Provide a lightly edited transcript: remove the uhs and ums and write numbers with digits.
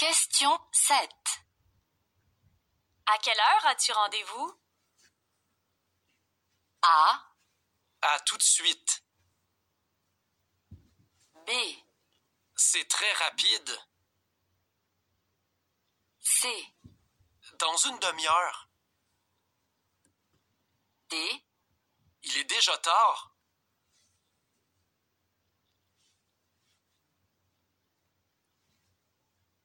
Question 7. À quelle heure as-tu rendez-vous? A. À tout de suite. B. C'est très rapide. C. Dans une demi-heure. D. Il est déjà tard.